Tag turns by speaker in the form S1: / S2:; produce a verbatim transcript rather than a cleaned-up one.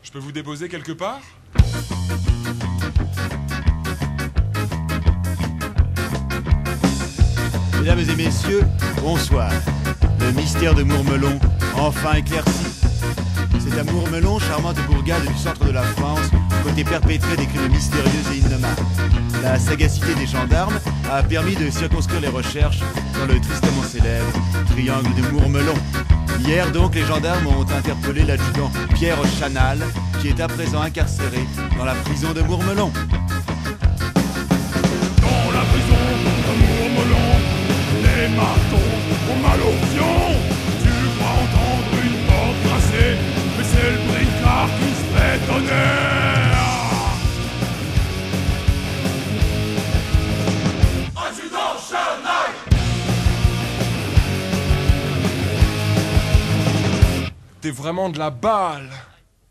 S1: Je peux vous déposer quelque part?
S2: Mesdames et messieurs, bonsoir. Le mystère de Mourmelon, enfin éclairci. C'est à Mourmelon, charmante bourgade du centre de la France, côté perpétré des crimes mystérieux et innommables. La sagacité des gendarmes a permis de circonscrire les recherches dans le tristement célèbre triangle de Mourmelon. Hier donc, les gendarmes ont interpellé l'adjudant Pierre Chanal, qui est à présent incarcéré dans la prison de Mourmelon.
S3: Dans la prison de Mourmelon, les marteaux ont mal au fion. Tu crois entendre une porte grincée, mais c'est le bricard qui se fait donner. Adjudant Chanal!
S1: T'es vraiment de la balle!